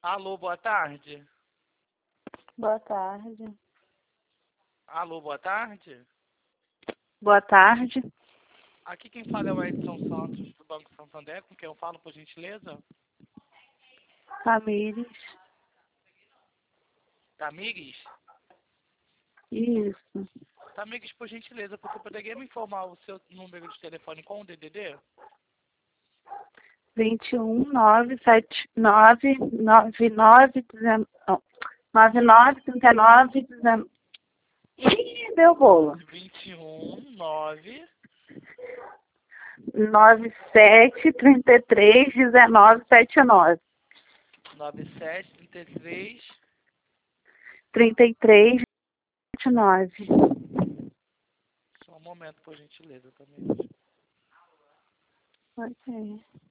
Alô, boa tarde. Boa tarde. Alô, boa tarde. Boa tarde. Aqui quem fala é o Edson Santos, do Banco Santander, com quem eu falo, por gentileza. Tamires. Tamires? Isso. Tamires, por gentileza, você poderia me informar o seu número de telefone com o DDD? 21 9799939. Ih, deu bolo. 21 9 97331979. 97 33. 3379. Só um momento, por gentileza, Tamires. Ok.